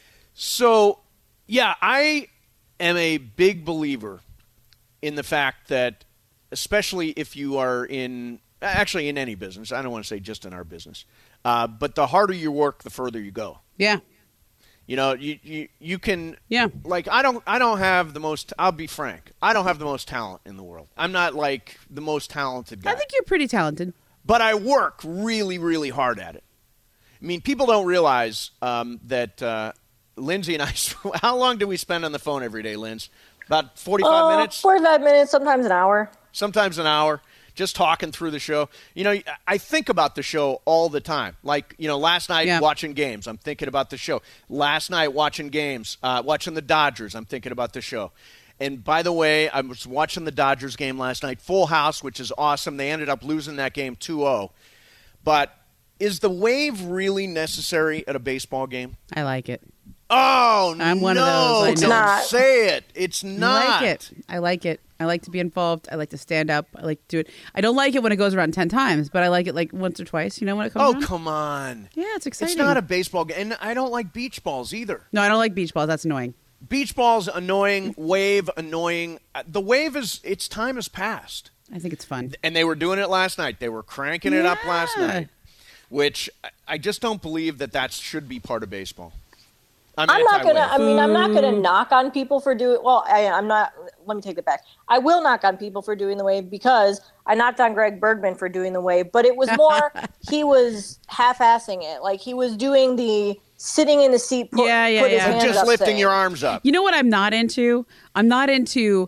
So, yeah, I am a big believer in the fact that, especially if you are in, actually in any business, I don't want to say just in our business, uh, but the harder you work, the further you go. Yeah. You know, you, you you can Yeah. like I don't I don't have the most I'll be frank. I don't have the most talent in the world. I'm not like the most talented guy. I think you're pretty talented. but I work really really hard at it. I mean, people don't realize um, that uh, Lindsay and I, how long do we spend on the phone every day, Linz? About forty-five uh, minutes? forty-five minutes, sometimes an hour. Sometimes an hour, just talking through the show. You know, I think about the show all the time. Like, you know, last night Yeah. watching games, I'm thinking about the show. Last night watching games, uh, watching the Dodgers, I'm thinking about the show. And by the way, I was watching the Dodgers game last night, full house, which is awesome. They ended up losing that game two oh. But is the wave really necessary at a baseball game? I like it. Oh, I'm one no, of those. I don't know. not. say it. It's I not. like it. I like it. I like to be involved. I like to stand up. I like to do it. I don't like it when it goes around ten times, but I like it like once or twice. You know when it comes Oh, around? come on. Yeah, it's exciting. It's not a baseball game. And I don't like beach balls either. No, I don't like beach balls. That's annoying. Beach balls, annoying. Wave, annoying. Uh, The wave is, its time has passed. I think it's fun. And they were doing it last night. They were cranking it up last Yeah. night, which I- I just don't believe that that should be part of baseball. I'm, I'm not gonna. anti-wave. I mean, I'm not gonna knock on people for doing. Well, I, I'm not. Let me take that back. I will knock on people for doing the wave because I knocked on Greg Bergman for doing the wave, but it was more he was half-assing it. Like he was doing the sitting in the seat, put, Yeah, yeah, put his yeah. hands Just up lifting thing. your arms up. You know what I'm not into? I'm not into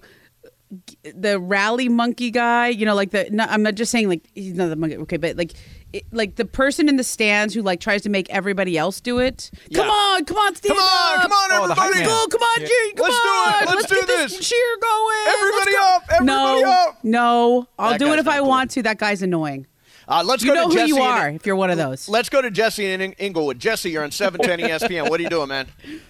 the rally monkey guy. You know, like the. No, I'm not just saying like he's not the monkey. Okay, but like. It, like the person in the stands who like tries to make everybody else do it. Come Yeah. on, come on, stand Come on, up. come on, Oh, the hype everybody. man. Go, come on, Yeah. G, come Let's do on. it. Let's do get this. cheer going. Everybody Let's go. up. Everybody no, up. No, I'll That do guy's it if not I cool. want to. That guy's annoying. Uh, let's You go know to who Jesse you in- are if you're one of those. Let's go to Jesse in In- Inglewood. Jesse, you're on seven ten E S P N. What are you doing, man?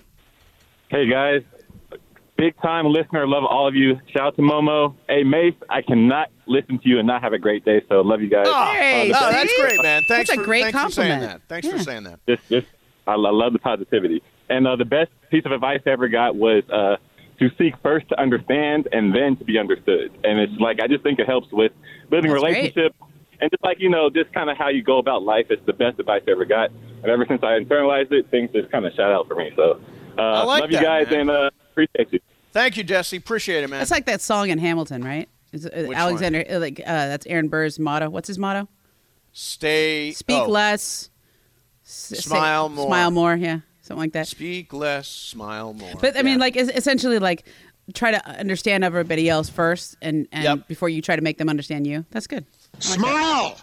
Hey, guys. Big time listener. Love all of you. Shout out to Momo. Hey, Mace, I cannot listen to you and not have a great day, so love you guys. Oh, Hey, oh, see? that's great, man. Thanks That's a for, great thanks for saying compliment. that. Thanks Yeah. for saying that. Just, just, I, I love the positivity. And uh, the best piece of advice I ever got was uh, to seek first to understand and then to be understood. And it's like, I just think it helps with building That's great. relationships. And just like, you know, just kind of how you go about life. It's the best advice I ever got. And ever since I internalized it, things just kind of shot out for me. So uh, I like love you that, guys man. and uh, appreciate you. Thank you, Jesse. Appreciate it, man. That's like that song in Hamilton, right? Is it, uh, Which Alexander, uh, like uh, that's Aaron Burr's motto. What's his motto? Stay. Speak oh, less, s- Smile say- more. Smile more. Yeah, something like that. Speak less, smile more. But I mean, Yeah. like es- essentially, like try to understand everybody else first, and, and Yep. before you try to make them understand you. That's good. Smile.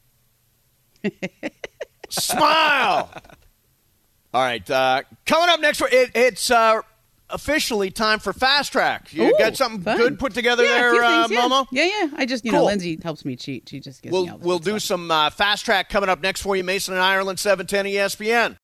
Smile. All right. Uh, coming up next, it, it's uh, officially time for Fast Track. You Ooh, got something fun. good put together Yeah, a few there, uh, things, yeah. Momo? Yeah, yeah. I just, you Cool. know, Lindsay helps me cheat. She just gives me We'll, all the we'll good do stuff. some uh, Fast Track coming up next for you. Mason and Ireland, seven ten E S P N.